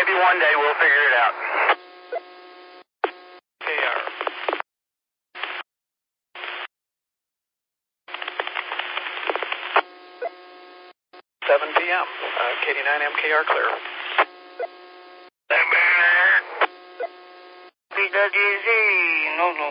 Maybe one day we'll figure it out. KR. 7 p.m. KD9 MKR clear. PWZ, no.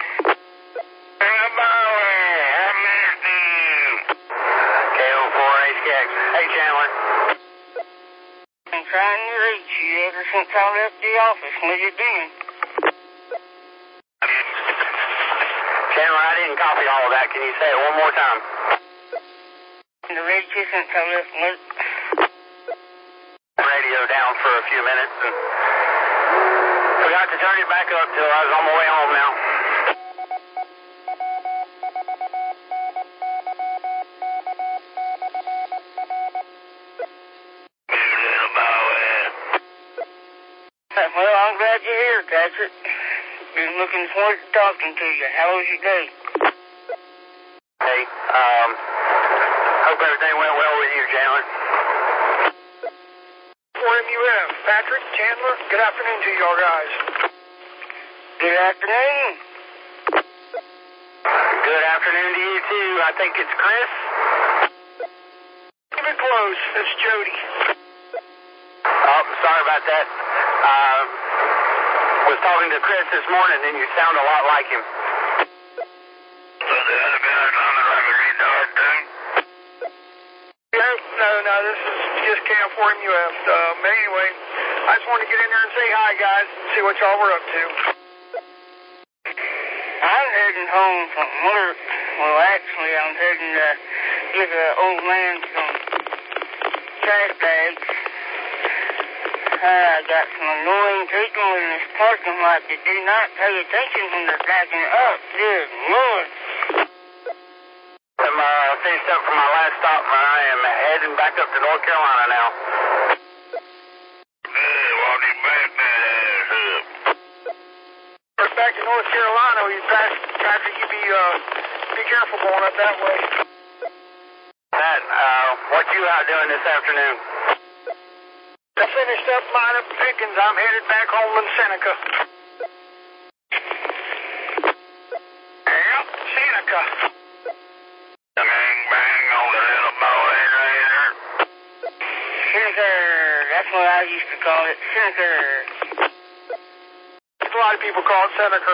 KO4HKX. Hey, Chandler. I'm trying to reach you ever since I left the office. What you doing? Chandler, I didn't copy all of that. Can you say it one more time? The radio since I left work. Radio down for a few minutes and forgot to turn it back up till I was on my way home now. Well, I'm glad you're here, Patrick. Been looking forward to talking to you. How was your day? Hey, hope everything went well with you, Chandler. 4MUF, Patrick, Chandler, good afternoon to y'all guys. Good afternoon. Good afternoon to you, too. I think it's Chris. Keep it close. It's Jody. Oh, sorry about that. Was talking to Chris this morning, and you sound a lot like him. No, this is just KF4MUF. But anyway, I just wanted to get in there and say hi, guys, see what y'all were up to. I'm heading home from work. Well, actually, I'm heading to get an old man some trash bags. I got some annoying people in this parking lot that do not pay attention when they're backing up. Good Lord. I'm finished up for my last stop, and I am heading back up to North Carolina now. Back to North Carolina, Patrick, you be careful going up that way. Matt, what you out doing this afternoon? I finished up mine up Pickens. I'm headed back home in Seneca. Yep, Seneca. Senator, that's what I used to call it. Senator. A lot of people call it Seneca.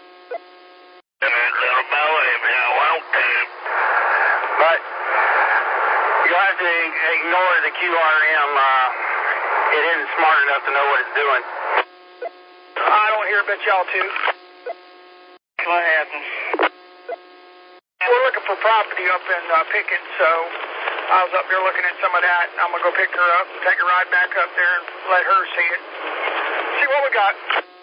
But you'll have to ignore the QRM. It isn't smart enough to know what it's doing. I don't hear about y'all too. What happened? We're looking for property up in Pickens, so I was up there looking at some of that. I'm going to go pick her up and take a ride back up there and let her see it. See what we got.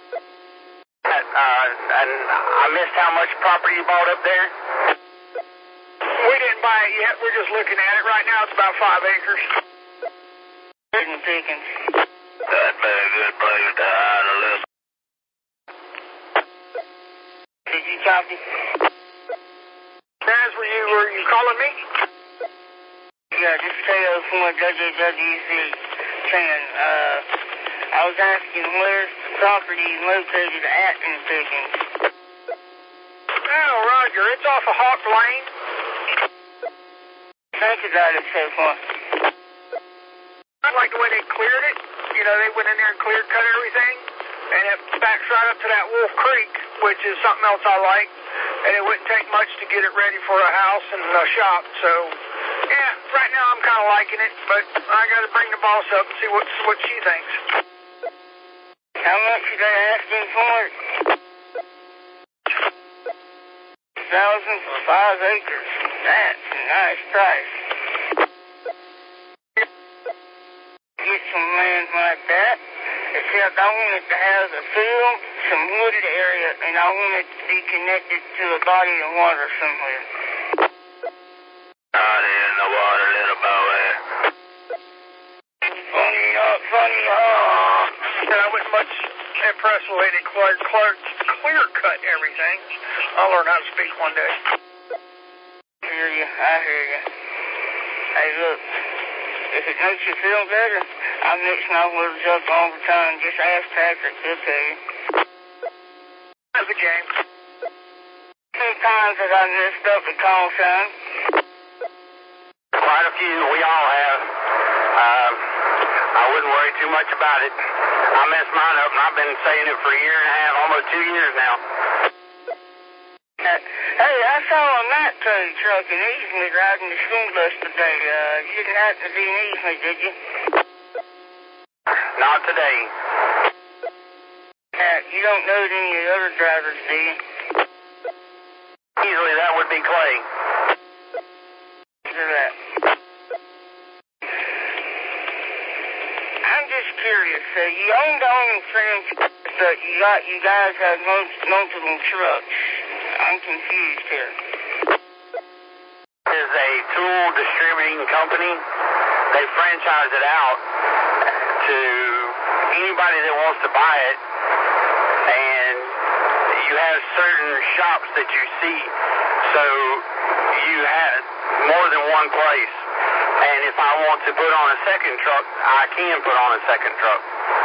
And I missed how much property you bought up there. We didn't buy it yet. We're just looking at it. Right now it's about 5 acres. Pickens. That'd be a good place to hide a little. Did you copy? Naz, were you calling me? Yeah, this is KO4WWC 10. I was asking where's the property located at in Pickens. Oh, Roger. It's off of Hawk Lane. Think about it so far. I like the way they cleared it. You know, they went in there and cut everything. And it backs right up to that Wolf Creek, which is something else I like. And it wouldn't take much to get it ready for a house and a shop. So, yeah, right now I'm kind of liking it. But I got to bring the boss up and see what she thinks. How much are they asking for it? 1,000 for 5 acres. That's a nice price. Get some land like that. Except I want it to have a field, some wooded area, and I want it to be connected to a body of water somewhere. Not in the water, little boy. Funny, not funny, And I wasn't much impressed with the way they clear cut everything. I'll learn how to speak one day. I hear you. Hey, look. If it makes you feel better, I mix my words up all the time. Just ask Patrick, he'll tell you. How's the game? Sometimes that I messed up the call sign. Quite a few. We all have. I wouldn't worry too much about it. I messed mine up, and I've been saying it for a year and a half, almost 2 years now. Hey, I saw a Mack truck in Eastmead riding the school bus today. You didn't happen to be in Eastmead, did you? Not today. You don't know any of the other drivers, do you? Easily that would be Clay. Look at that. I'm just curious. You own the only friends, but you guys have multiple trucks. I'm confused here. It is a tool distributing company. They franchise it out to anybody that wants to buy it, and you have certain shops that you see, so you have more than one place. And if I want to put on a second truck, I can put on a second truck.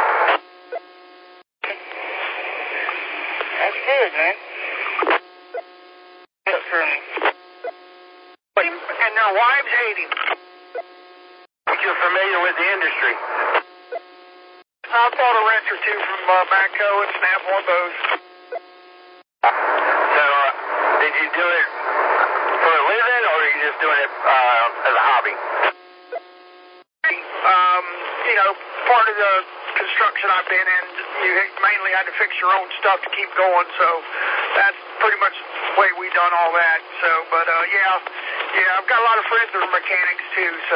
That's good, man. Good for me. And their wives hate him. You're familiar with the industry. I bought a wrench or two from Matco and snapped one of those. So, did you do it for a living, or are you just doing it as a hobby? You know, part of the construction I've been in, you mainly had to fix your own stuff to keep going, so that's pretty much the way we done all that. So, but yeah, I've got a lot of friends that are mechanics too, so.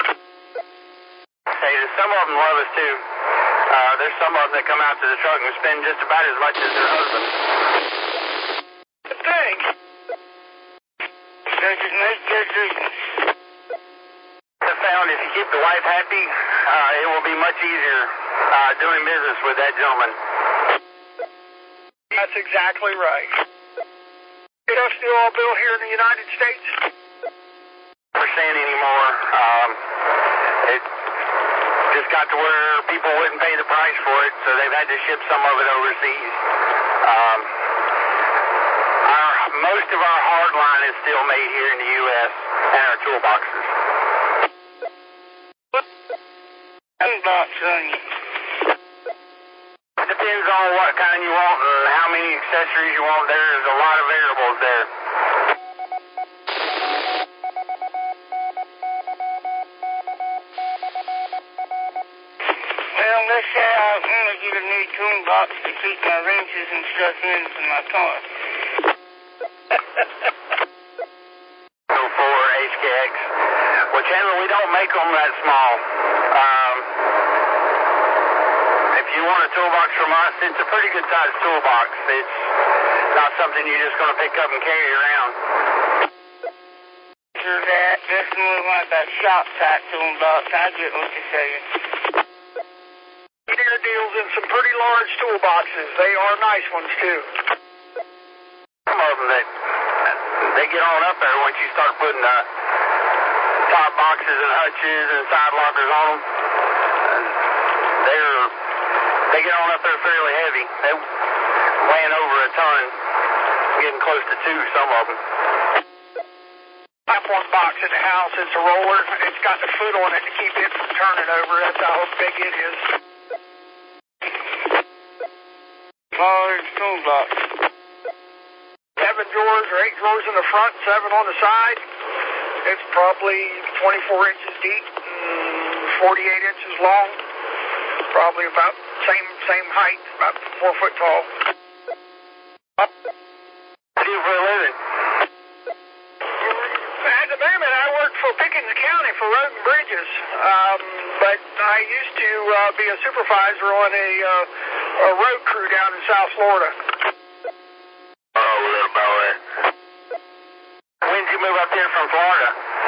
Hey, some of them love us too. There's some of them that come out to the truck and spend just about as much as their husband. Dang. Does it make good business? I found if you keep the wife happy, it will be much easier doing business with that gentleman. That's exactly right. You know, still all built here in the United States? Percent anymore. It just got to where people wouldn't pay the price for it, so they've had to ship some of it overseas. Most of our hard line is still made here in the U.S. and our toolboxes. Toolbox on you. It depends on what kind you want and how many accessories you want. There's a lot of variables there. Well, let's say I want to get a new toolbox to keep my wrenches and stuff in for my car. 04 HKX. Well, Chandler, we don't make them that small. If you want a toolbox from us, it's a pretty good sized toolbox. It's not something you're just going to pick up and carry around. For that, that's more like a shop type toolbox. I get what you're saying. Deer deals in some pretty large toolboxes. They are nice ones too. Some of them that they get on up there once you start putting top boxes and hutches and side lockers on them. They get on up there fairly heavy. They're weighing over a ton, getting close to 2, some of them. I have one box in the house. It's a roller. It's got the foot on it to keep it from turning over. That's how big it is. Large toolbox. 7 drawers or 8 drawers in the front, 7 on the side. It's probably 24 inches deep and 48 inches long. Probably about same height, about 4 foot tall. What do you do for a living? At the moment, I work for Pickens County for Road and Bridges, but I used to be a supervisor on a road crew down in South Florida. Oh, little boy. When did you move up here from Florida?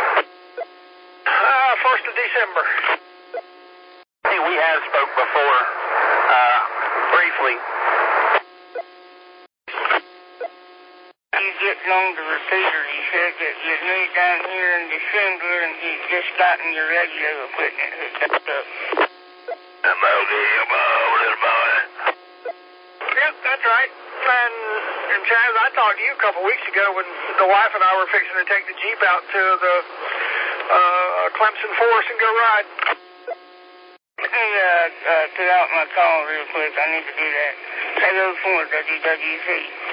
1st of December. I think we have spoke before, briefly. You getting on the repeater. He said that you need down here in December, and he's just gotten your radio equipment hooked up. Hello, little boy. Yep, that's right. And Chaz, I talked to you a couple weeks ago when the wife and I were fixing to take the Jeep out to the Clemson Forest and go ride. Let me put out my call real quick. I need to do that. 804 WWC.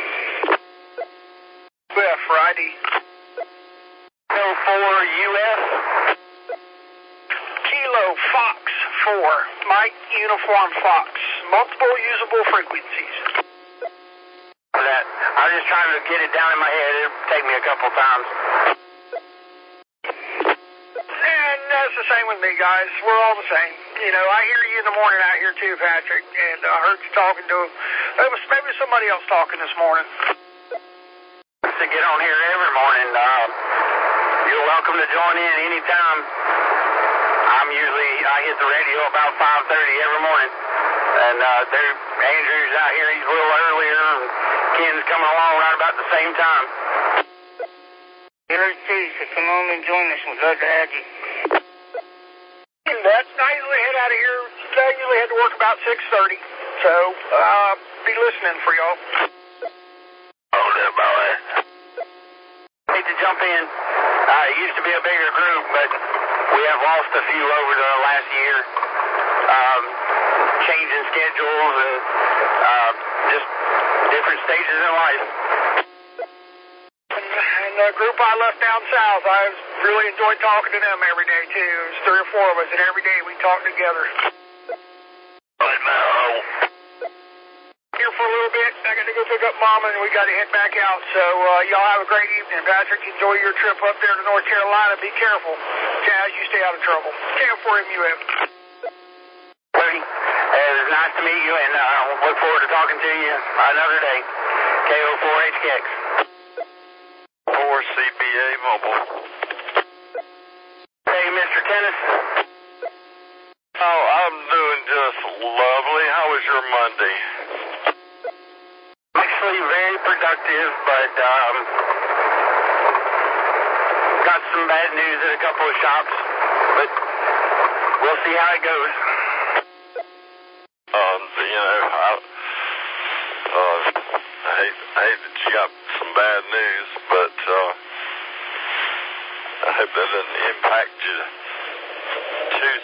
Yeah, Friday. 04 US. Kilo Fox 4. Mike Uniform Fox. Multiple usable frequencies. That I was just trying to get it down in my head. It'll take me a couple times. And that's the same with me, guys. We're all the same. You know, I hear you in the morning out here too, Patrick. And I heard you talking to it was maybe somebody else talking this morning. To get on here every morning. You're welcome to join in anytime. I hit the radio about 5:30 every morning. And Andrew's out here, he's a little earlier, and Ken's coming along right about the same time. You're please to come on and join us. We'd love to have you. I usually head out of here. I usually head to work about 6:30. So, be listening for y'all. Oh, there, boy. Hate to jump in. It used to be a bigger group, but we have lost a few over the last year. Changing schedules and just different stages in life. And the group I left down south, I really enjoyed talking to them every day too. It was 3 or 4 of us, and every day we talked together. But no. Here for a little bit. I got to go pick up Mama, and we got to head back out. So y'all have a great evening. Patrick, enjoy your trip up there to North Carolina. Be careful. Chaz, you stay out of trouble. KO4MUF. It was nice to meet you, and look forward to talking to you another day. KO4HKX. 4CBA Mobile. Hey, Mr. Tennis. Oh, I'm doing just lovely. How was your Monday? Actually, very productive, but got some bad news at a couple of shops, but we'll see how it goes. I hate that you got some bad news, but I hope that doesn't impact you too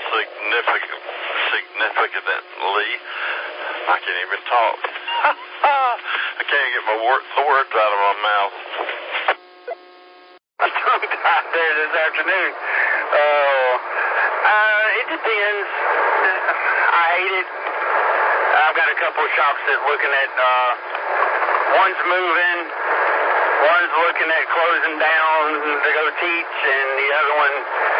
significantly. I can't even talk. I can't get the words out of my mouth. I'm tongue-tied there this afternoon. It depends. I hate it. I've got a couple of shops that looking at, one's moving, one's looking at closing down to go teach, and the other one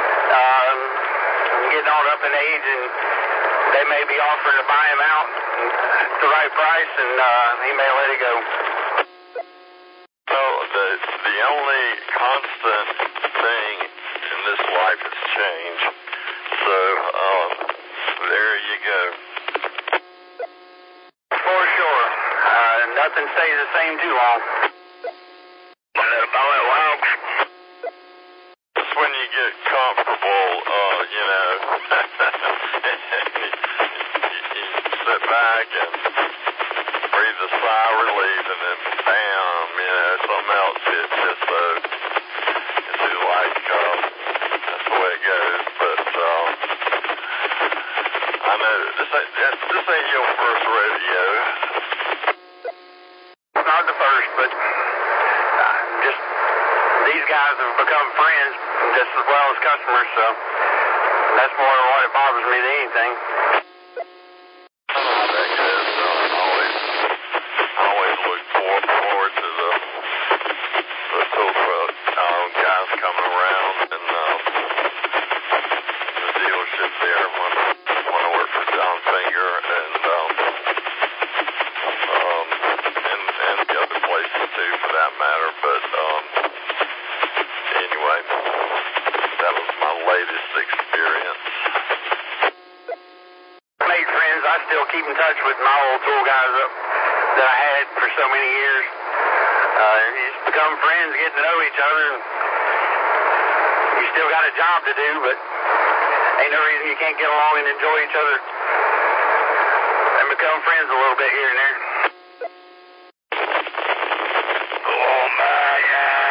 getting on up in age, and they may be offering to buy him out at the right price, and he may let it go. So the only constant thing in this life is change. So there you go. For sure. Nothing stays the same too long. Just when you get comfortable, you sit back and breathe a sigh of relief, and then bam, something else hits you. So it's like that's the way it goes. But I know this ain't your first rodeo. Not the first, but just these guys have become friends just as well as customers, so that's more than what it bothers me than anything. I always look forward to the tow truck guys coming around, and the dealership there when I worked for John Finger, and the other places too, for that matter. But anyway, that was my latest experience. Made friends. I still keep in touch with my old tool guys that I had for so many years. You just become friends, get to know each other. And you still got a job to do, but ain't no reason you can't get along and enjoy each other and become friends a little bit here and there. Oh, my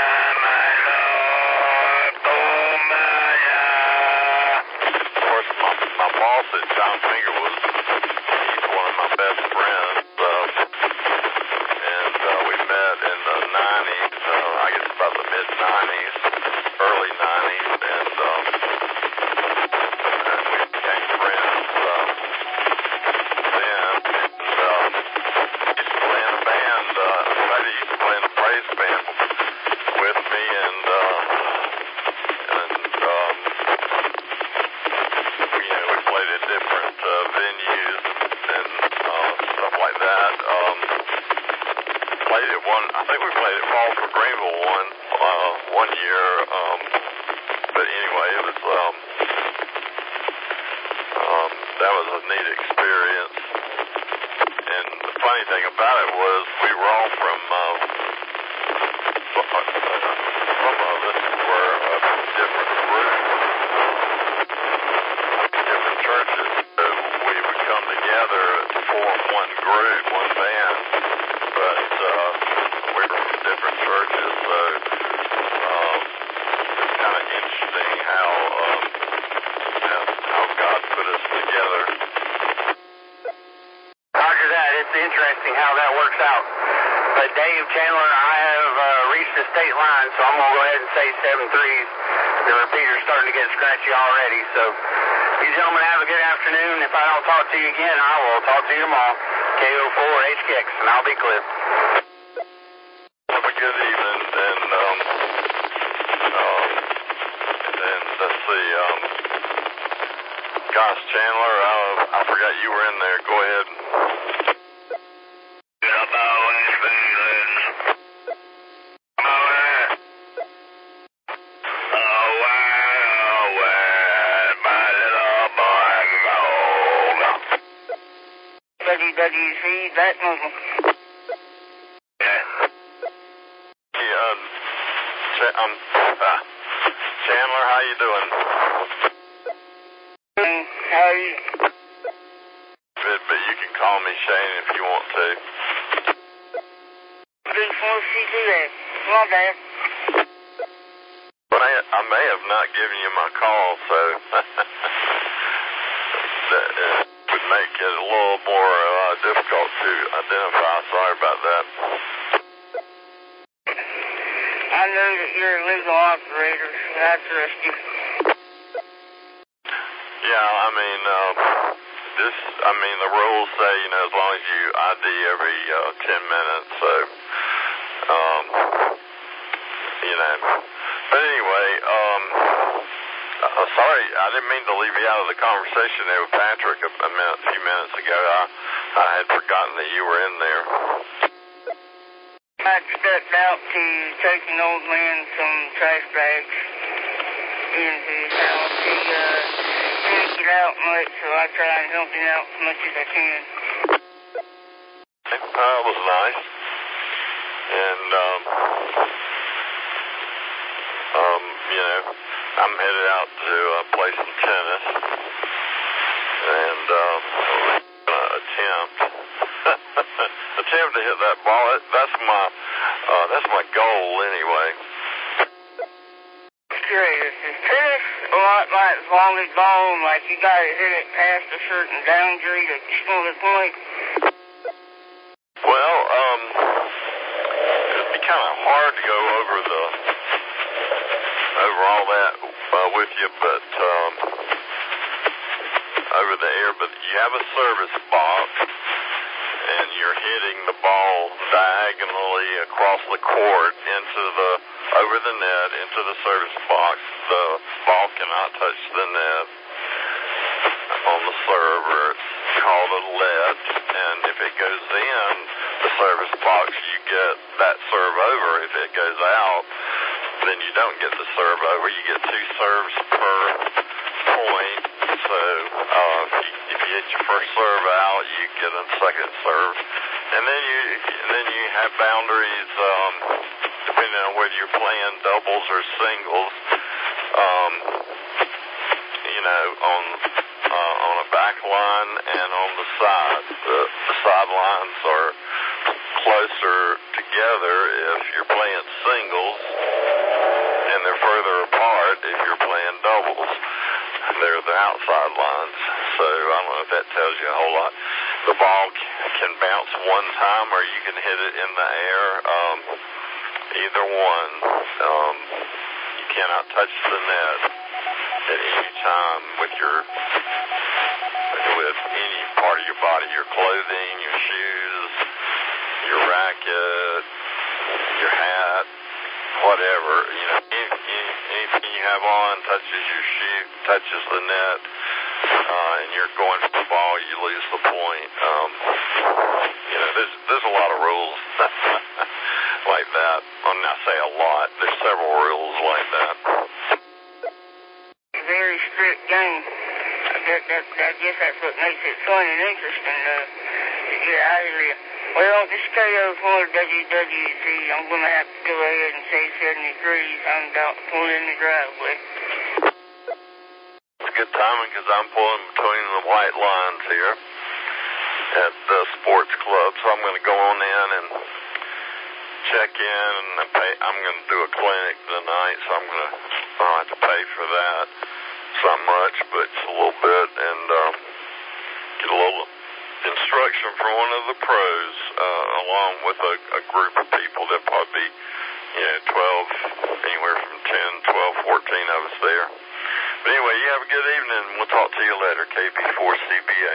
Lord. Oh, my. Of course, my boss at John Finger he's one of my best friends. And we met in the 90s, I guess about the mid-90s, early 90s, and we became friends then. And he used to play in a band, he used to play in a praise band with me, and we played at different venues and stuff like that. Played at I think we played at Fall for Greenville one year, but anyway, it was, that was a neat experience. And the funny thing about it was we were all from, some of us were different groups, different churches, so we would come together to form one group, one band, but we were from different churches, so it's kind of interesting how God put us together. Roger that. It's interesting how that works out. But Dave Chandler, I have reached the state line, so I'm going to go ahead and say 7-3. The repeater's starting to get scratchy already. So you gentlemen have a good afternoon. If I don't talk to you again, I will talk to you tomorrow. KO4 HKX, and I'll be clear. Have a good evening, and let's see, gosh, Chandler, I forgot you were in there. Go ahead. WWC, that movement. Chandler, how you doing? How are you? Good, but you can call me Shane if you want to. Big 4C2A. My bad. But I may have not given you my call, so that would make it a little more difficult to identify. Sorry about that. I know that you're a legal operator, so I trust you. Yeah, the rules say, as long as you ID every 10 minutes, so, But anyway, sorry, I didn't mean to leave you out of the conversation there with Patrick a few minutes ago. I had forgotten that you were in there. I stepped out to take an old man some trash bags into his house. He can't get out much, so I try and help him out as much as I can. That was nice. And, I'm headed out to play some tennis. And, attempt to hit that ball. That's my goal anyway. Curious, is tennis a lot like volleyball? Like you got to hit it past a certain boundary to score the point? Well, it'd be kind of hard to go over all that with you, but over the air. But you have a service box, and you're hitting the ball diagonally across the court over the net into the service box. The ball cannot touch the net on the serve, or it's called a lead. And if it goes in the service box, you get that serve over. If it goes out, then you don't get the serve over. You get 2 serves per point. So if you hit your first serve out, you get a second serve And then you have boundaries, depending on whether you're playing doubles or singles. On a back line and on the sides. The sidelines are closer together if you're playing singles, and they're further apart if you're playing doubles. They're the outside lines. So I don't know if that tells you a whole lot. The ball can bounce one time or you can hit it in the air. Either one. You cannot touch the net at any time with any part of your body, your clothing, your shoes, your racket, your hat, whatever. Anything you have on touches your shoe, touches the net, and you're going for the ball, you lose the point. There's a lot of rules like that. I'm not saying a lot. There's several rules like that. Very strict game. I guess that's what makes it fun and interesting to get out of here. Well, this KO4 WWZ, I'm going to have to go ahead and say 70 degrees. I'm about to pull in the driveway. It's good timing because I'm pulling between the white lines here at the sports club, so I'm going to go on in and check in and pay. I'm going to do a clinic tonight, so I'll have to pay for that. It's not much, but it's a little bit, and get a little instruction from one of the pros, along with a group of people. There'll probably be, 12, anywhere from 10, 12, 14 of us there. But anyway, you have a good evening, and we'll talk to you later, KB4CBA.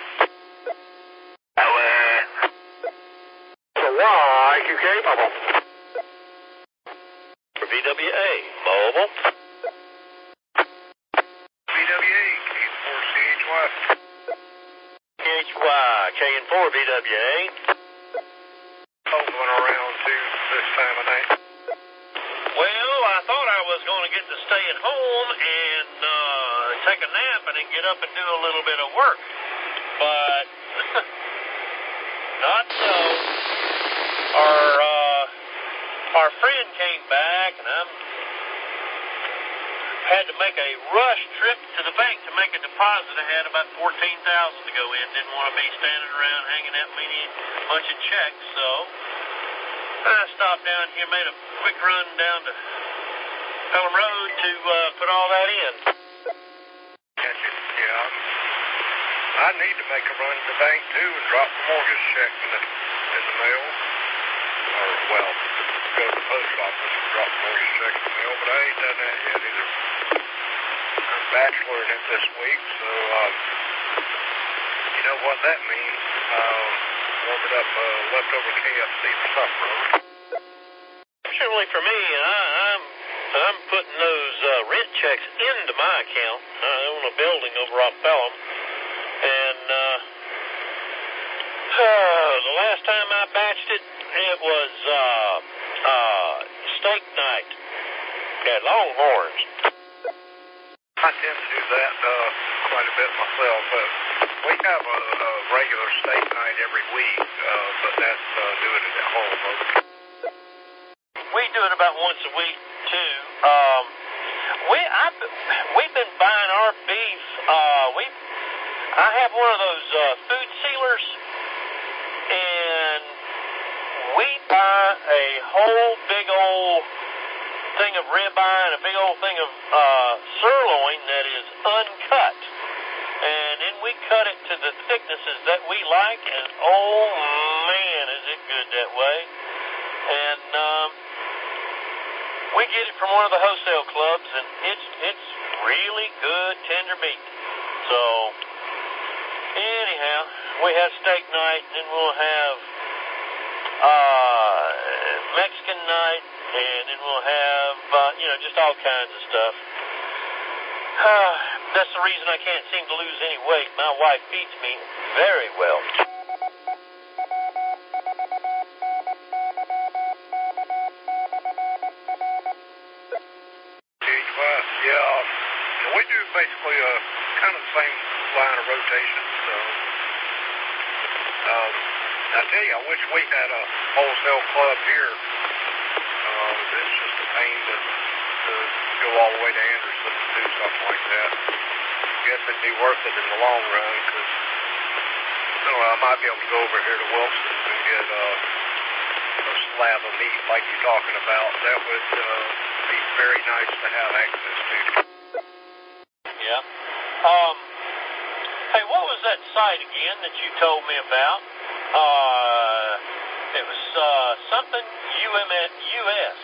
So YQK Mobile. For VWA Mobile. VWA, K4CHY. CHY, K4 VWA. Going around to this time of night. Well, I thought I was going to get to stay at home and take a nap and then get up and do a little bit of work. But not so. Our friend came back, and I had to make a rush trip to the bank to make a deposit. I had about $14,000 to go in. Didn't want to be standing around hanging out bunch of checks, so I stopped down here, made a quick run down to Pelham Road to put all that in. Gotcha. Yeah. I need to make a run to the bank too and drop the mortgage check in the mail. Or, well, go to the post office and drop the mortgage check in the mail, but I ain't done that yet either. I'm bacheloring it this week, so you know what that means. Warming up leftover KFC for supper. Fortunately for me, I'm putting those rent checks into my account. I own a building over off Pelham, and the last time I batched it, it was steak night at Longhorns. I tend to do that quite a bit myself. We have a regular steak night every week, but that's doing it at home. We do it about once a week too. We've been buying our beef. I have one of those food sealers, and we buy a whole big old thing of ribeye and a big old thing of sirloin that is uncut. And then we cut it to the thicknesses that we like, and oh man, is it good that way. And we get it from one of the wholesale clubs, and it's really good tender meat. So anyhow, we have steak night, and then we'll have Mexican night, and then we'll have just all kinds of stuff. That's the reason I can't seem to lose any weight. My wife feeds me very well. Yeah, we do basically kind of the same line of rotation. So I tell you, I wish we had a wholesale club here. It's just a pain to go all the way to Anderson to do something like that. I guess it'd be worth it in the long run, because I might be able to go over here to Wilson's and get a slab of meat like you're talking about. That would be very nice to have access to. Yeah. Hey, what was that site again that you told me about? It was something US.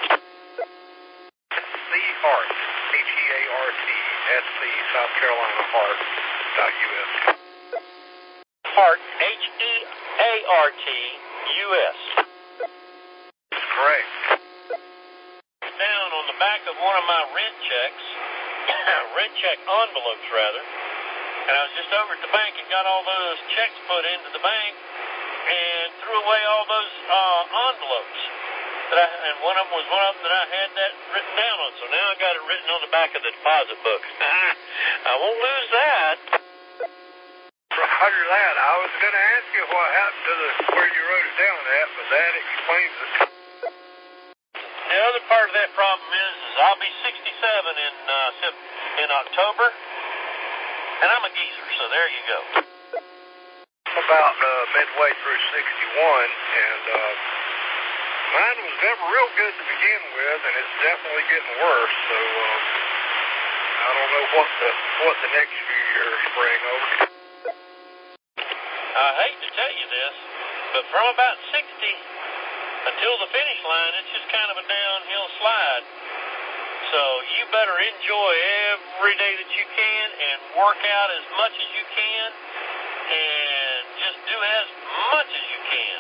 Heart, HEARTSC, South Carolina Heart.us. Heart, HEART, Correct. Down on the back of one of my rent checks, rent check envelopes rather, and I was just over at the bank and got all those checks put into the bank and threw away all those envelopes. And one of them was one of them that I had that written down on, so now I got it written on the back of the deposit book. I won't lose that. Roger that. I was going to ask you what happened to where you wrote it down at, but that explains it. The other part of that problem is I'll be 67 in October, and I'm a geezer, so there you go. About midway through 61, and mine was never real good to begin with, and it's definitely getting worse, so I don't know what the next few years bring over. I hate to tell you this, but from about 60 until the finish line, it's just kind of a downhill slide. So you better enjoy every day that you can and work out as much as you can and just do as much as you can.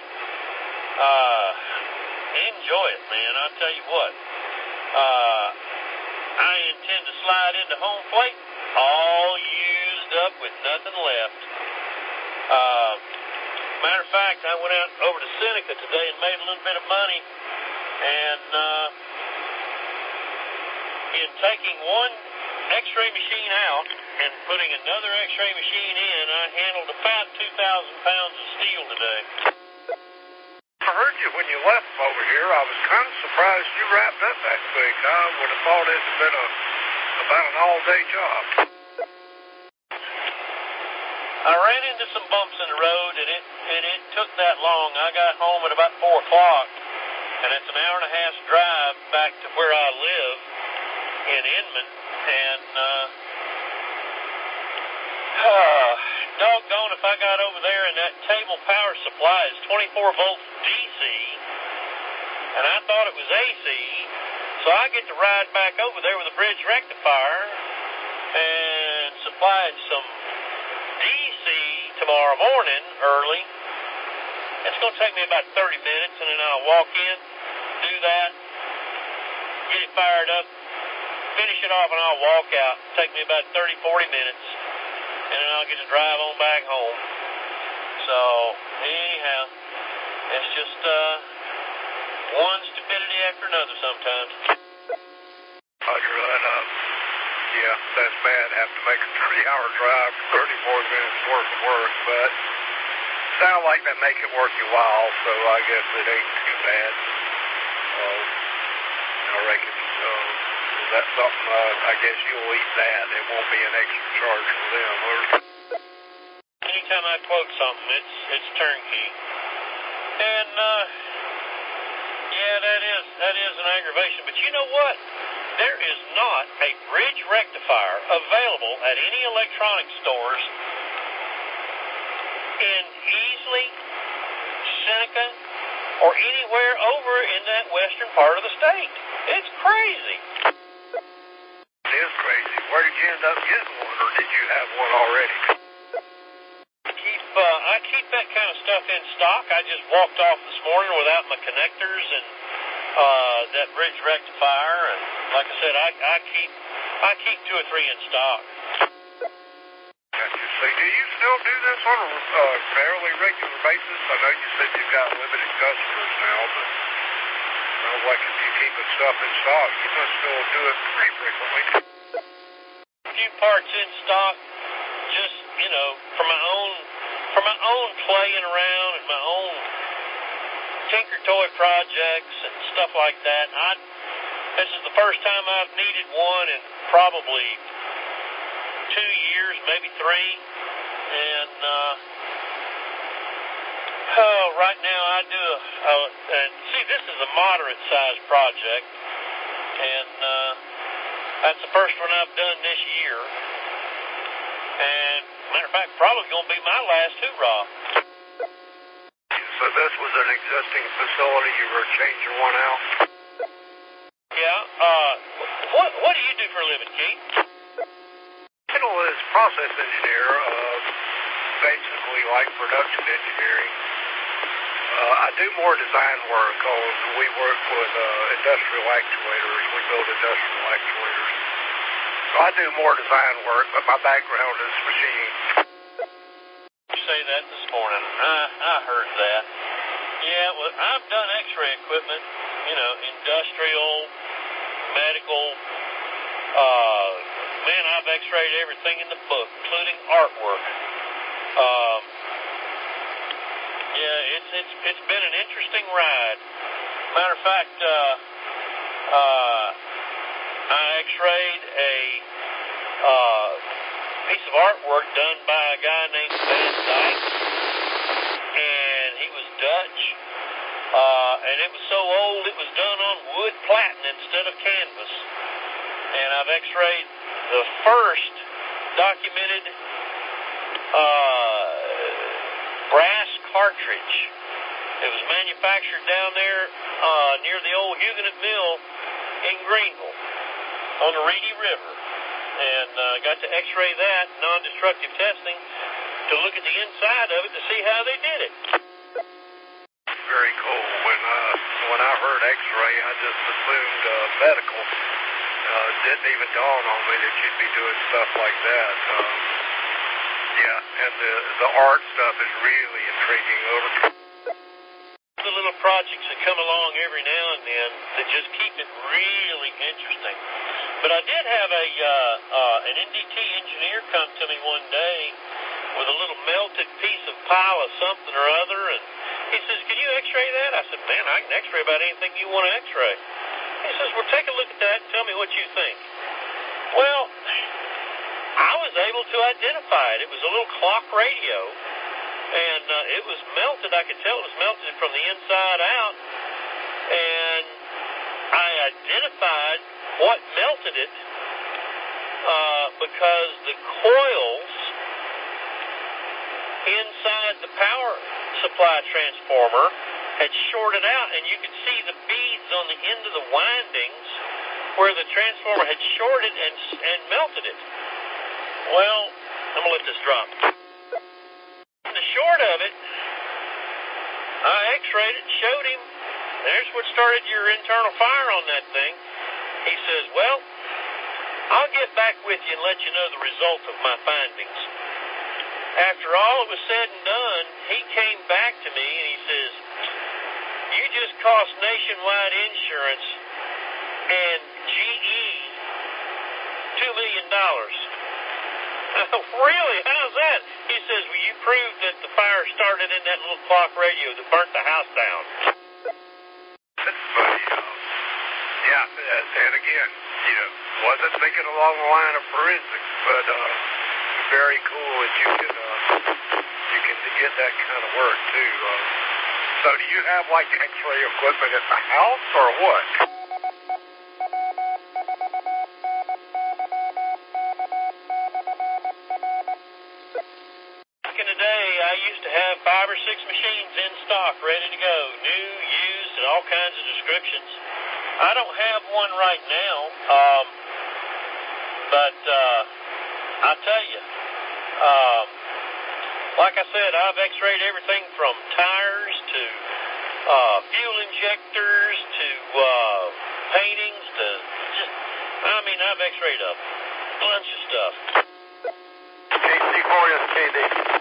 Enjoy it, man. I'll tell you what. I intend to slide into home plate all used up with nothing left. Matter of fact, I went out over to Seneca today and made a little bit of money, and in taking one x-ray machine out and putting another x-ray machine in, I handled about 2,000 pounds of steel today. I heard you when you left from over here. I was kind of surprised you wrapped up that quick. I would have thought it had been about an all-day job. I ran into some bumps in the road, and it took that long. I got home at about 4 o'clock, and it's an hour and a half's drive back to where I live in Inman, and doggone if I got over there and that table power supply is 24 volts DC, and I thought it was AC, so I get to ride back over there with a bridge rectifier and supply it some DC tomorrow morning early. It's going to take me about 30 minutes, and then I'll walk in, do that, get it fired up, finish it off, and I'll walk out. Take me about 30, 40 minutes, and then I'll get to drive on back home. So, anyhow, it's just one stupidity after another sometimes. Roger that. Yeah, that's bad. Have to make a 3-hour drive for 34 minutes worth of work, but sound like that make it worth your while, so I guess it ain't too bad. I reckon that's something, I guess you'll eat that. It won't be an extra charge for them. Anytime I quote something, it's turnkey. And, yeah, that is an aggravation. But you know what? There is not a bridge rectifier available at any electronics stores in Easley, Seneca, or anywhere over in that western part of the state. It's crazy. It is crazy. Where did you end up getting one, or did you have one already? I keep that kind of stuff in stock. I just walked off this morning without my connectors and that bridge rectifier, and like I said, I keep 2 or 3 in stock. So do you still do this on a fairly regular basis? I know you said you've got limited customers now, but sounds like if you keep stuff in stock, you must still do it pretty frequently. A few parts in stock, just for my my own playing around and my own tinker toy projects and stuff like that. This is the first time I've needed one in probably 2 years, maybe 3. And right now I do and see, this is a moderate-sized project, and that's the first one I've done this year. And matter of fact, probably going to be my last hoorah. So this was an existing facility. You were changing one out? Yeah. What do you do for a living, Keith? As process engineer, basically like production engineering. I do more design work. We work with industrial actuators. We build industrial actuators. So I do more design work, but my background is machine. You say that this morning. I heard that. Yeah, well, I've done X-ray equipment, industrial, medical. Man, I've X-rayed everything in the book, including artwork. Yeah, it's been an interesting ride. Matter of fact, I X-rayed a piece of artwork done by a guy named Van Dyke, and he was Dutch, and it was so old it was done on wood platen instead of canvas. And I've X-rayed the first documented brass cartridge. It was manufactured down there near the old Huguenot Mill in Greenville on the Reedy River. And got to X-ray that, non-destructive testing, to look at the inside of it to see how they did it. Very cool. When I heard X-ray, I just assumed medical. Didn't even dawn on me that you'd be doing stuff like that. Yeah, and the art stuff is really intriguing. The little projects that come along every now and then that just keep it really interesting. But I did have an NDT engineer come to me one day with a little melted piece of pile of something or other, and he says, "Can you X-ray that?" I said, "Man, I can X-ray about anything you want to X-ray." He says, "Well, take a look at that and tell me what you think." Well, I was able to identify it. It was a little clock radio, and it was melted. I could tell it was melted from the inside out, and I identified what melted it because the coils inside the power supply transformer had shorted out, and you could see the beads on the end of the windings where the transformer had shorted and melted it. Well, I'm going to let this drop. The short of it, I X-rayed it and showed him. There's what started your internal fire on that thing. He says, "Well, I'll get back with you and let you know the result of my findings." After all it was said and done, he came back to me and he says, "You just cost Nationwide Insurance and GE $2 million. Really? How's that? He says, "Well, you proved that the fire started in that little clock radio that burnt the house down." That's funny. Yeah, and again, wasn't thinking along the line of forensics, but very cool that you can get that kind of work too. So do you have like X-ray equipment at the house or what? Back in the day, I used to have 5 or 6 machines in stock, ready to go, new, used, and all kinds of descriptions. I don't have one right now, but I tell you, like I said, I've X-rayed everything from tires to fuel injectors to paintings to I've X-rayed a bunch of stuff. KC4SKD.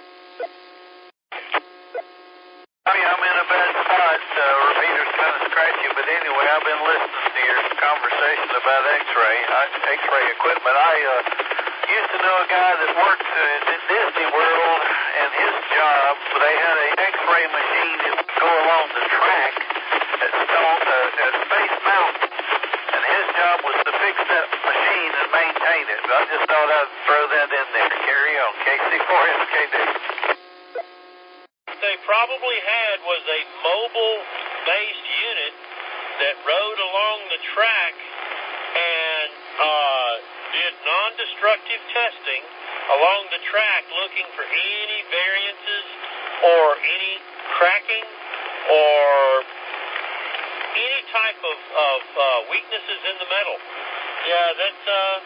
I'm in a bad spot. Repeater's kind of scratchy, but anyway, I've been listening to your conversation about X-ray equipment. I used to know a guy that worked at Disney World, and his job job. They had an X-ray machine that would go along the track at Space Mountain, and his job was to fix that machine and maintain it. I just thought I'd throw that in there. Carry on, KC4SKD. What they probably had was a mobile-based unit that rode along the track and did non-destructive testing along the track, looking for any variances or any cracking or any type of weaknesses in the metal. Yeah, that's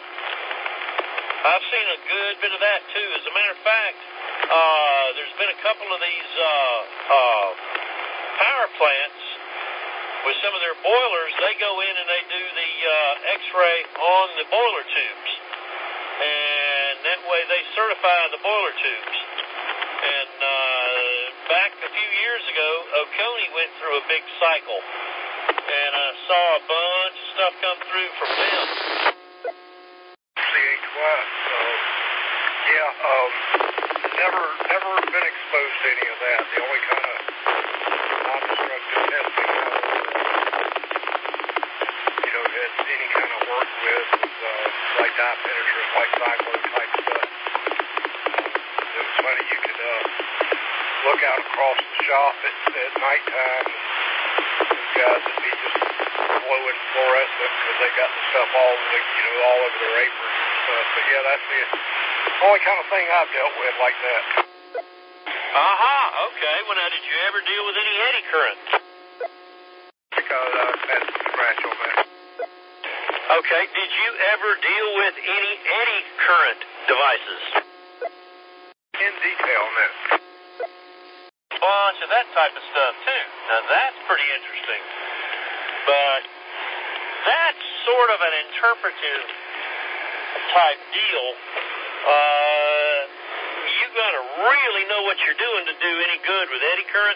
I've seen a good bit of that too. As a matter of fact, there's been a couple of these power plants with some of their boilers. They go in and they do the X-ray on the boiler tubes, and that way they certify the boiler tubes. And back a few years ago, Oconee went through a big cycle, and I saw a bunch of stuff come through from them. CHY. Never been exposed to any of that. The only kind of non-destructive testing had any kind of work with was like dye penetrant, like cyclone type stuff. It was funny, you could look out across the shop at nighttime, and guys would be just glowing fluorescent because they got the stuff all over their aprons and stuff. But yeah, that's the only kind of thing I've dealt with like that. Okay. Well, now, did you ever deal with any eddy current? Because I've had some scratch on that. Okay. Did you ever deal with any eddy current devices? In detail on that. Bunch of that type of stuff too. Now that's pretty interesting. But that's sort of an interpretive type deal. You gotta really know what you're doing to do any good with eddy current.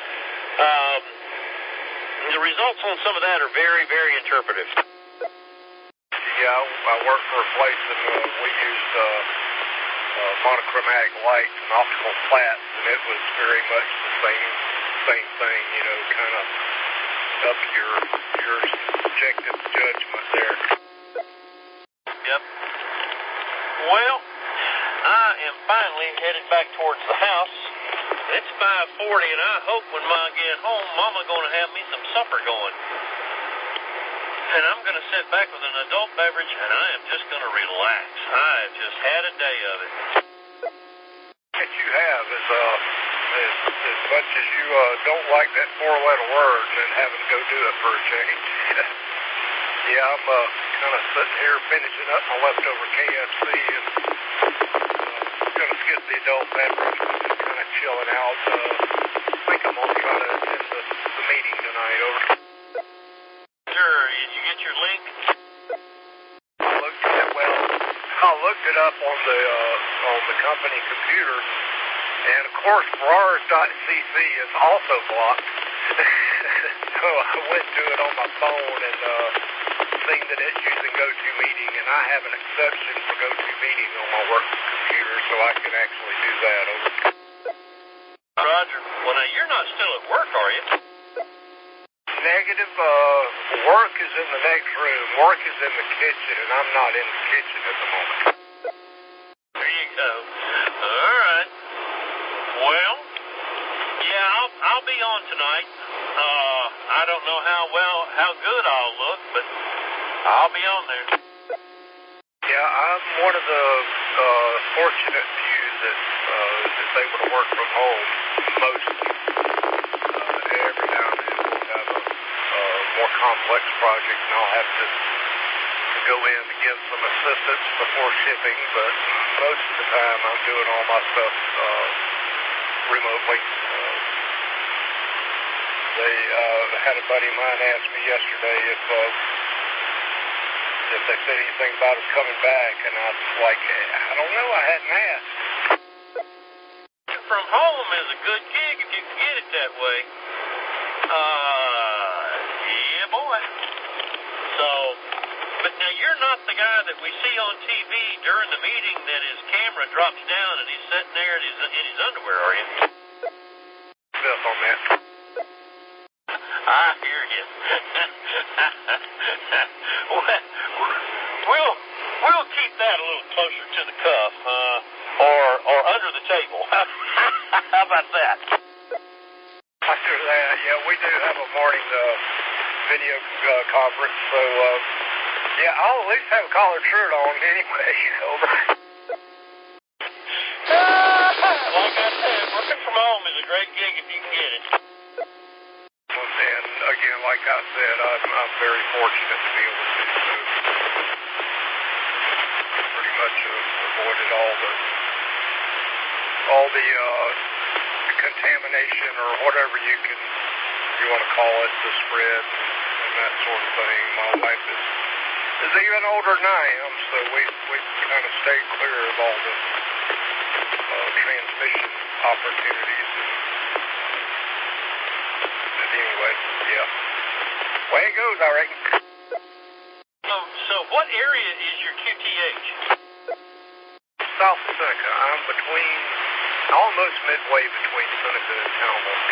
The results on some of that are very, very interpretive. Yeah, I worked for a place and we used monochromatic lights and optical flats, and it was very much the same thing, kind of up your subjective judgment there. Yep. Well, I am finally headed back towards the house. It's 5:40, and I hope when I get home, Mama's going to have me some supper going. And I'm going to sit back with an adult beverage, and I am just going to relax. I have just had a day of it. What you have is as much as you don't like that four-letter word, and then having to go do it for a change. Yeah, I'm kind of sitting here finishing up my leftover KFC and going to skip the adult beverage and just kind of chilling out. I think I'm going to try to attend the meeting tonight. Over. Sure. Did you get your link? I looked it up on the company computer, and of course Brars.cc is also blocked. So I went to it on my phone and seen that it's using GoToMeeting, and I have an exception for GoToMeeting on my work computer, so I can actually do that. Over. Roger. Well, now you're not still at work, are you? Negative. Work is in the next room. Work is in the kitchen, and I'm not in the kitchen at the moment. There you go. All right. Well, yeah, I'll be on tonight. I don't know how good I'll look, but I'll be on there. Yeah, I'm one of the fortunate few that's able to work from home mostly. Every now and then we'll have a more complex project, and I'll have to go in and give some assistance before shipping, but most of the time I'm doing all my stuff remotely. They had a buddy of mine ask me yesterday if they said anything about us coming back, and I was like, I don't know, I hadn't asked. From home is a good gig if you can get it that way. Yeah, boy. So, but now you're not the guy that we see on TV during the meeting that his camera drops down and he's sitting there in his underwear, are you? fifth on that. I hear you. We'll keep that a little closer to the cuff, or under the table. How about that? After that, yeah, we do have a morning video conference, so yeah, I'll at least have a collared shirt on anyway. Like I said, working from home is a great gig if you can get it. And again, like I said, I'm very fortunate to be able to pretty much avoided all the contamination or whatever you want to call it, the spread and that sort of thing. My wife is even older than I am, so we kind of stay clear of all the transmission opportunities. And anyway, yeah. Way it goes, I reckon. So what area is your QTH? South Seneca. I'm almost midway between Seneca and Talbot.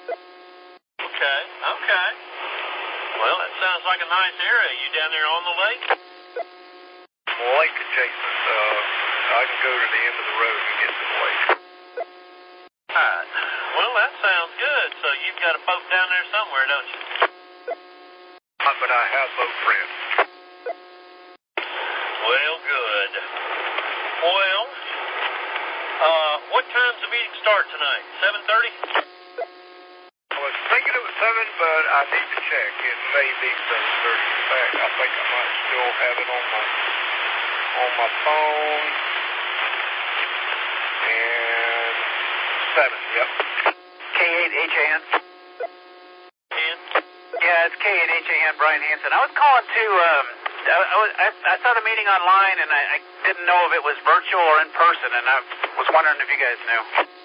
Okay. Well, that sounds like a nice area. You down there on the lake? Lake adjacent. I can go to the end of the road and get to the lake. Right. Well, that sounds good. So you've got a boat down there somewhere, don't you? But I have boat friends. Well, good. Well, what time's the meeting start tonight? 7:30? I was thinking it was 7, but I need to check. It may be 7:30. In fact, I think I might still have it on my phone. And 7, yep. K8HAN. And? Yeah, it's K8HAN, Brian Hansen. I was calling to, I saw the meeting online, and I didn't know if it was virtual or in person, and I was wondering if you guys knew.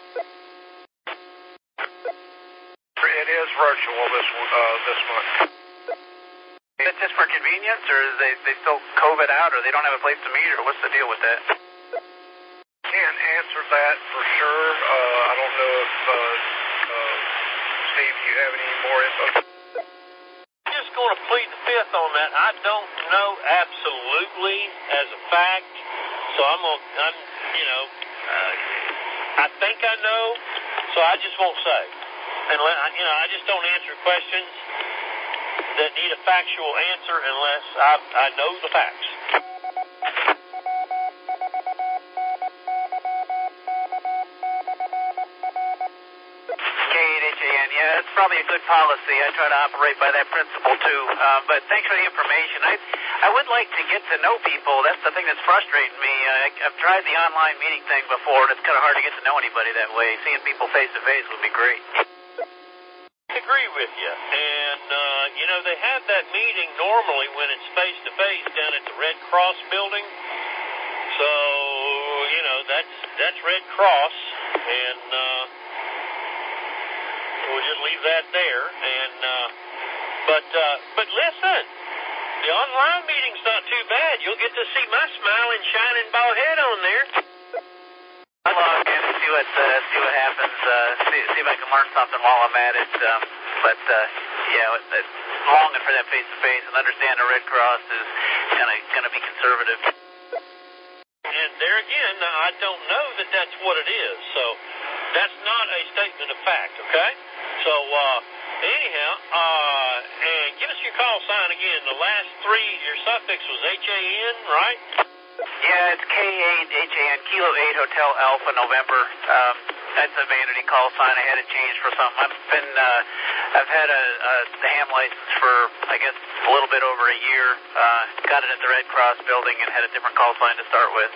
It is virtual this month. Is it just for convenience, or is they still COVID out, or they don't have a place to meet, or what's the deal with that? Can't answer that for sure. I don't know if, Steve, you have any more info? I'm just going to plead the fifth on that. I don't know absolutely as a fact, so I think I know, so I just won't say. And I just don't answer questions that need a factual answer unless I know the facts. K8HAN, yeah, it's probably a good policy. I try to operate by that principle too. But thanks for the information. I would like to get to know people. That's the thing that's frustrating me. I've tried the online meeting thing before, and it's kind of hard to get to know anybody that way. Seeing people face to face would be great. I agree with you. And, they have that meeting normally when it's face-to-face down at the Red Cross building. So, that's Red Cross. And we'll just leave that there. And but listen, the online meeting's not too bad. You'll get to see my smiling, shining bald head on there. I'll log in and see what happens. See if I can learn something while I'm at it. Longing for that face-to-face and understand the Red Cross is gonna be conservative. And there again, I don't know that that's what it is. So that's not a statement of fact, okay? So anyhow, and give us your call sign again. The last three, your suffix was HAN, right? Yeah, it's K8HAN, Kilo 8 Hotel Alpha November. That's a vanity call sign. I had it changed for something. I've had a ham license for, I guess, a little bit over a year. Got it at the Red Cross building and had a different call sign to start with.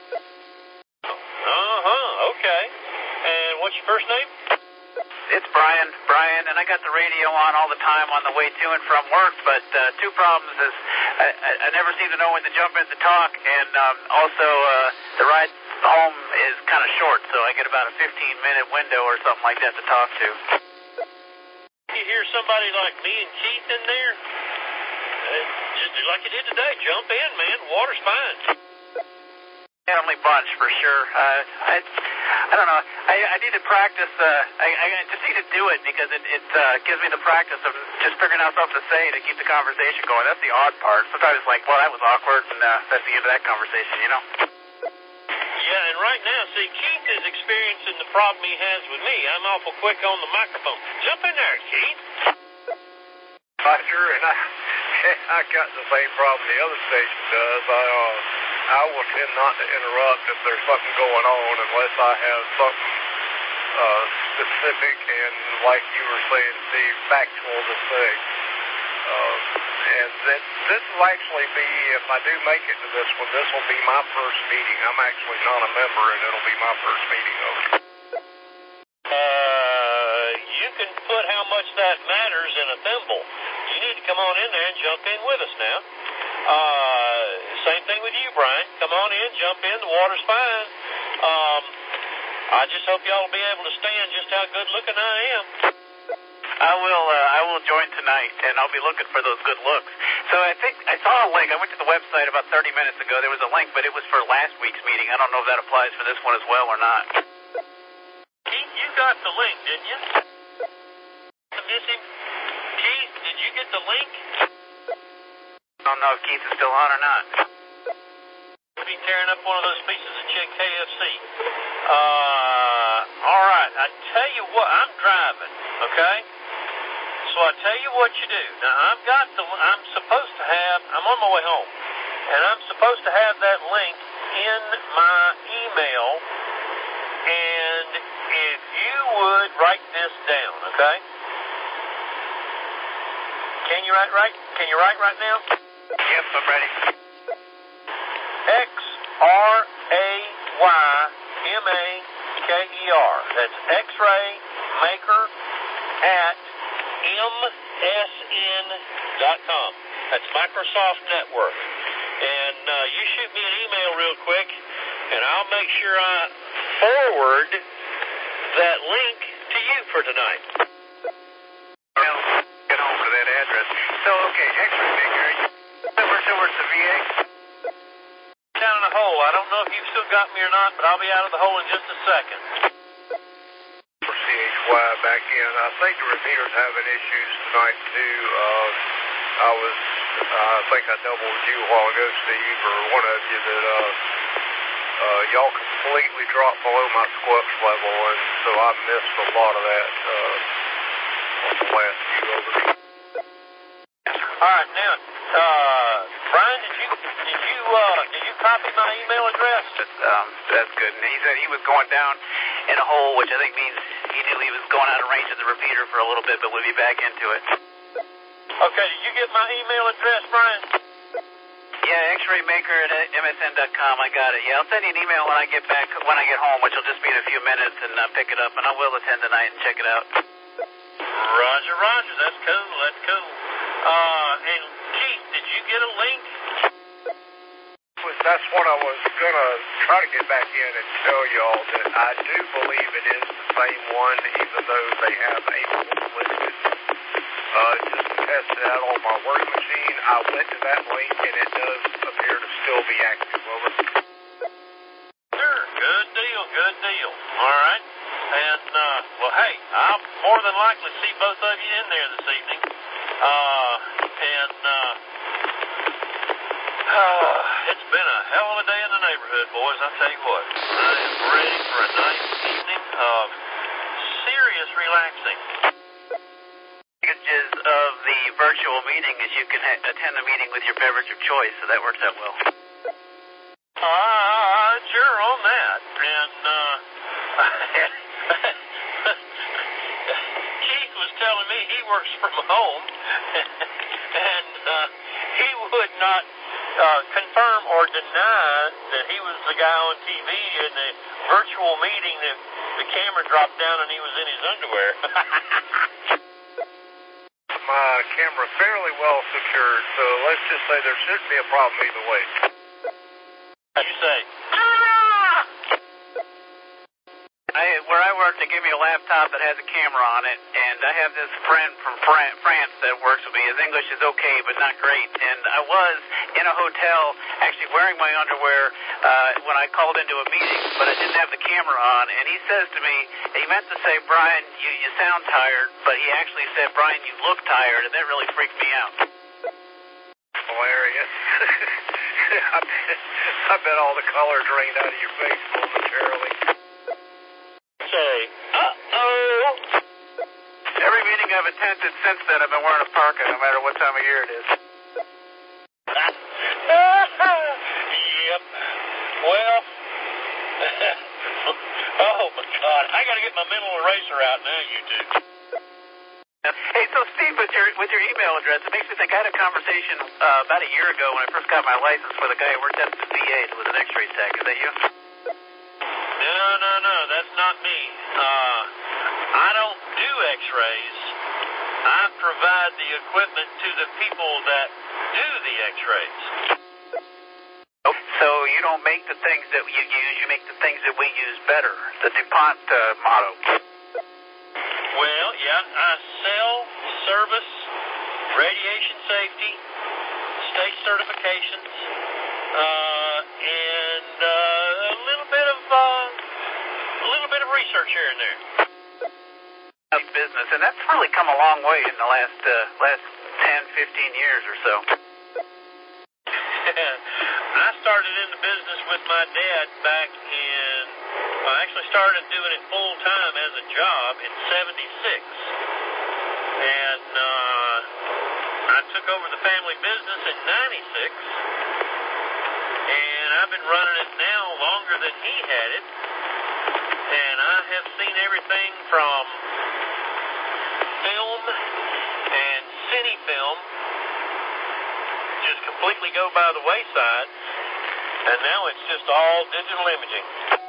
Okay. And what's your first name? It's Brian, and I got the radio on all the time on the way to and from work, but two problems is I never seem to know when to jump in to talk, and also the ride home is kind of short, so I get about a 15-minute window or something like that to talk to. You hear somebody like me and Keith in there? Just do like you did today. Jump in, man. Water's fine. Family bunch for sure. I don't know. I need to practice. I just need to do it because it gives me the practice of just figuring out something to say to keep the conversation going. That's the odd part. Sometimes it's like, well, that was awkward, and that's the end of that conversation, you know? Yeah, and right now, see, Keith is experiencing the problem he has with me. I'm awful quick on the microphone. Jump in there, Keith. Roger, and I got the same problem the other station does. I will tend not to interrupt if there's something going on unless I have something specific and, like you were saying, Steve, factual to say. And this will actually be, if I do make it to this one, this will be my first meeting. I'm actually not a member, and it'll be my first meeting of it. You can put how much that matters in a thimble. You need to come on in there and jump in with us now. Same thing with you, Brian. Come on in, jump in. The water's fine. I just hope y'all will be able to stand just how good looking I am. I will join tonight, and I'll be looking for those good looks. So I think I saw a link. I went to the website about 30 minutes ago. There was a link, but it was for last week's meeting. I don't know if that applies for this one as well or not. Keith, you got the link, didn't you? Miss him? Keith, did you get the link? I don't know if Keith is still on or not. We'll be tearing up one of those pieces of chick KFC. All right. I tell you what, I'm driving, okay? So I tell you what you do. Now, I'm on my way home, and I'm supposed to have that link in my email, and if you would write this down, okay? Can you write right now? Yep, I'm ready. XRAYMAKER. That's X-Ray Maker at MSN.com. That's Microsoft Network. And you shoot me an email real quick, and I'll make sure I forward that link to you for tonight. Get home to that address. So, okay, X-Ray Maker, towards the VA? Down in the hole. I don't know if you've still got me or not, but I'll be out of the hole in just a second. For CHY back in, I think the repeater's having issues tonight too. I think I doubled you a while ago, Steve, or one of you, that y'all completely dropped below my squelch level, and so I missed a lot of that on the last few overs. All right, now, Brian, did you copy my email address? That's good. And he said he was going down in a hole, which I think means he knew he was going out of range of the repeater for a little bit, but we'll be back into it. Okay, did you get my email address, Brian? Yeah, X-Ray Maker at MSN.com. I got it. Yeah, I'll send you an email when I get home, which will just be in a few minutes, and pick it up, and I will attend tonight and check it out. Roger. That's cool. And Keith, did you get a link? That's what I was going to try to get back in and tell y'all, that I do believe it is the same one, even though they have April listed. Just to test it out on my work machine, I went to that link, and it does appear to still be active. Over. Sure, good deal. All right. And, well, hey, I'll more than likely see both of you in there this evening. It's been a hell of a day in the neighborhood, boys. I tell you what, I am ready for a nice evening of serious relaxing. Advantages of the virtual meeting is you can attend the meeting with your beverage of choice, so that works out well. Sure on that. And, Keith was telling me he works from home, and he would not confirm or deny that he was the guy on TV in the virtual meeting that the camera dropped down and he was in his underwear. My camera fairly well secured, so let's just say there shouldn't be a problem either way. You say? Where I work, starting to give me a laptop that has a camera on it, and I have this friend from France that works with me. His English is okay, but not great. And I was in a hotel actually wearing my underwear when I called into a meeting, but I didn't have the camera on. And he says to me, he meant to say, Brian, you sound tired, but he actually said, Brian, you look tired, and that really freaked me out. Hilarious. I bet all the color drained out of your face momentarily. Say, uh-oh. Every meeting I've attended since then, I've been wearing a parka, no matter what time of year it is. Yep. Well, oh my God, I got to get my mental eraser out now, you two. Hey, so Steve, with your email address, it makes me think I had a conversation about a year ago when I first got my license with a guy who worked at the VA that was an X-ray tech. Is that you? No, that's not me. I don't do X-rays. I provide the equipment to the people that do the X-rays. So you don't make the things that you use, you make the things that we use better. The DuPont motto. Well, yeah, I sell, service, radiation safety, state certifications, and a little bit of research here and there. Business, and that's really come a long way in the last 10, 15 years or so. I started in the business with my dad back in, I actually started doing it full time as a job in 76. And I took over the family business in 96. And I've been running it now longer than he had it. And I have seen everything from film and cine-film just completely go by the wayside, and now it's just all digital imaging.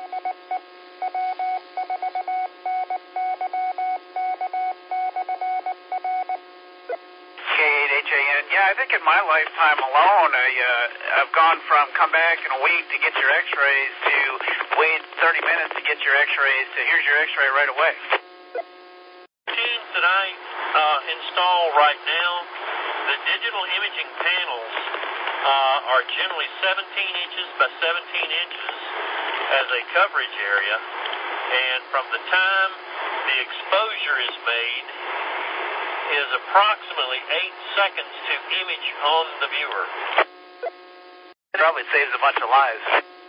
K8HAN. Yeah, I think in my lifetime alone, I've gone from come back in a week to get your X-rays to wait 30 minutes to get your X-rays to here's your X-ray right away. Machines that I install right now, the digital imaging panels are generally 17 inches by 17 inches as a coverage area, and from the time the exposure is made is approximately 8 seconds to image on the viewer. It probably saves a bunch of lives.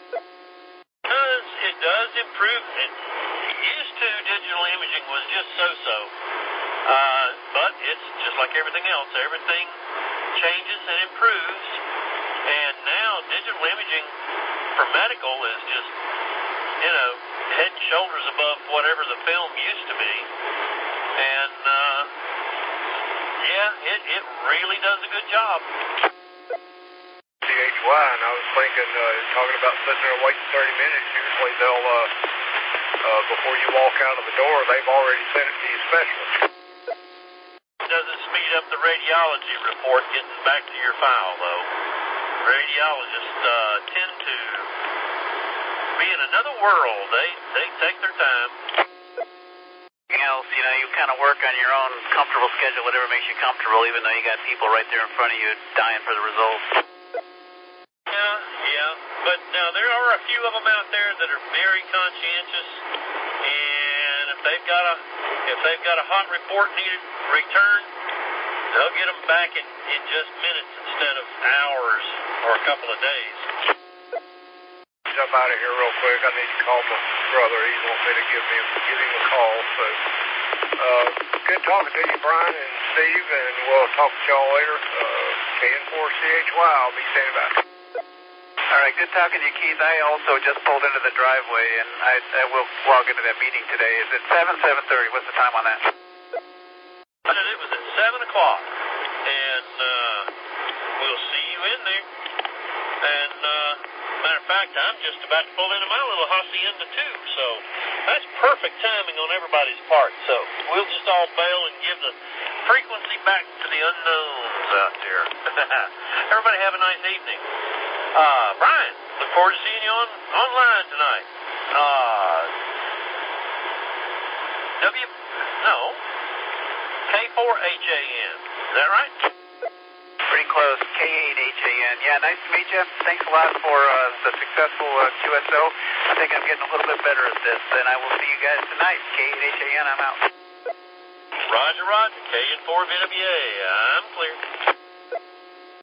It does improve. Used to, digital imaging was just so-so. But it's just like everything else. Everything changes and improves. And now digital imaging for medical is just, head and shoulders above whatever the film used to be. And, it really does a good job. CHY, and I was thinking, talking about sitting there waiting 30 minutes, usually they'll, before you walk out of the door, they've already sent it to your specialist. Doesn't speed up the radiology report getting back to your file, though. Radiologists tend to be in another world. They take their time. Else, you kind of work on your own comfortable schedule, whatever makes you comfortable, even though you got people right there in front of you dying for the results. Yeah, but now there are a few of them out there that are very conscientious, and if they've got a hot report needed returned, they'll get them back in just minutes instead of hours or a couple of days. Jump out of here real quick. I need to call my brother. He's wanting me to give him a call. So, good talking to you, Brian and Steve, and we'll talk to y'all later. KN4CHY, I'll be standing by. All right, good talking to you, Keith. I also just pulled into the driveway, and I will log into that meeting today. Is it 7:30? What's the time on that? It was at 7 o'clock, and we'll see you in there. And matter of fact, I'm just about to pull into my little hacienda too, so that's perfect timing on everybody's part. So we'll just all bail and give the frequency back to the unknowns out there. Everybody have a nice evening. Brian, look forward to seeing you online tonight. No. K4HAN. Is that right? Pretty close. K8HAN. Yeah, nice to meet you. Thanks a lot for the successful QSO. I think I'm getting a little bit better at this, and I will see you guys tonight. K8HAN, I'm out. Roger, Roger. K4VWA. I'm